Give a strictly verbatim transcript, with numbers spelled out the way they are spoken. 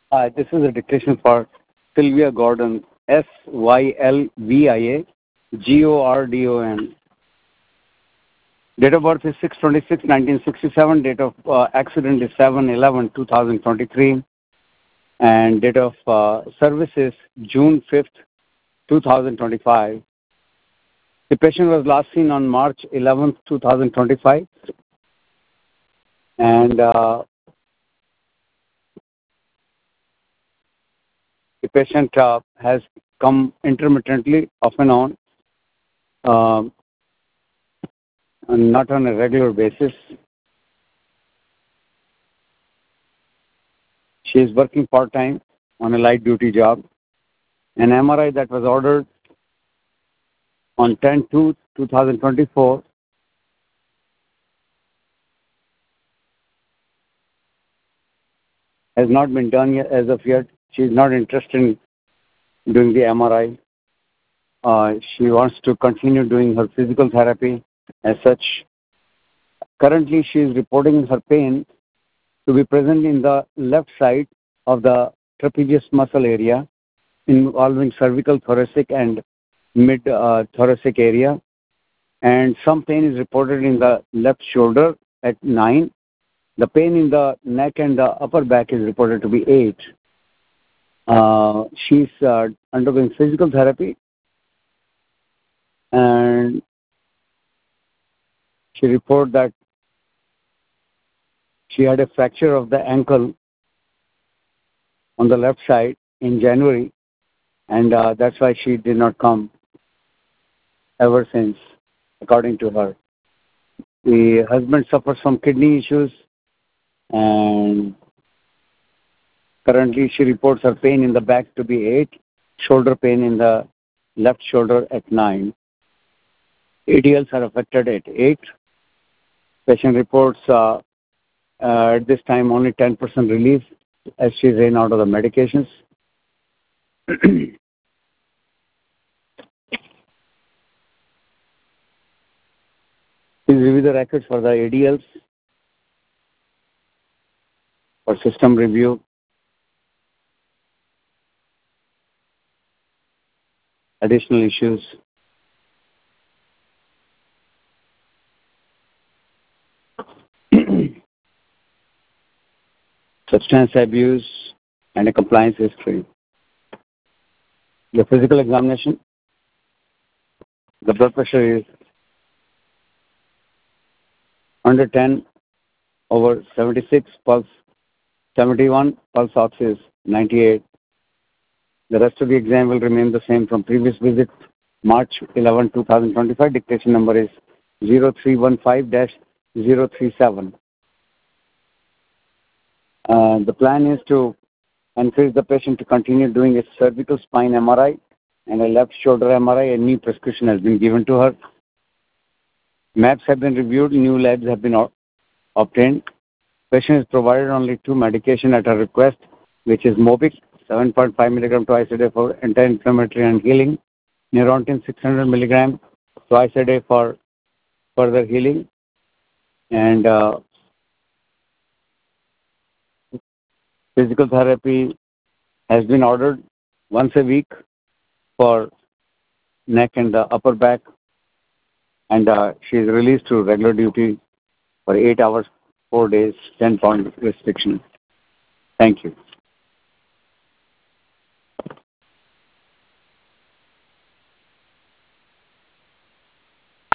Uh, this is a dictation for Sylvia Gordon, S Y L V I A G O R D O N. Date of birth is six twenty-six nineteen sixty-seven. Date of uh, accident is seven eleven two thousand twenty-three. And date of uh, service is June fifth two thousand twenty-five. The patient was last seen on March eleventh two thousand twenty-five. And uh, the patient uh, has come intermittently, off and on, um, and not on a regular basis. She is working part-time on a light duty job. An M R I that was ordered on ten two two thousand twenty-four has not been done yet as of yet. She is not interested in doing the M R I. Uh, she wants to continue doing her physical therapy as such. Currently, she is reporting her pain to be present in the left side of the trapezius muscle area, involving cervical, thoracic, and mid uh, thoracic area. And some pain is reported in the left shoulder at nine. The pain in the neck and the upper back is reported to be eight. Uh, she's uh, undergoing physical therapy, and she reported that she had a fracture of the ankle on the left side in January, and uh, that's why she did not come ever since, according to her. The husband suffers from kidney issues, and currently she reports her pain in the back to be eight, shoulder pain in the left shoulder at nine. A D Ls are affected at eight. Patient reports uh, uh, at this time only ten percent relief as she ran out of the medications. Please review the records for the A D Ls for system review. Additional issues. Substance abuse and a compliance history. The physical examination. The blood pressure is under ten over seventy-six, pulse seventy-one, pulse ox is ninety-eight. The rest of the exam will remain the same from previous visit, March eleventh two thousand twenty-five. Dictation number is zero three one five dash zero three seven. Uh, the plan is to encourage the patient to continue doing a cervical spine M R I and a left shoulder M R I. A new prescription has been given to her. Maps have been reviewed, new labs have been obtained. Patient is provided only two medication at her request, which is Mobic, seven point five milligram twice a day for anti-inflammatory and healing, Neurontin six hundred milligram twice a day for further healing, and uh, physical therapy has been ordered once a week for neck and the upper back, and uh, she is released to regular duty for eight hours, four days, ten point restriction. Thank you.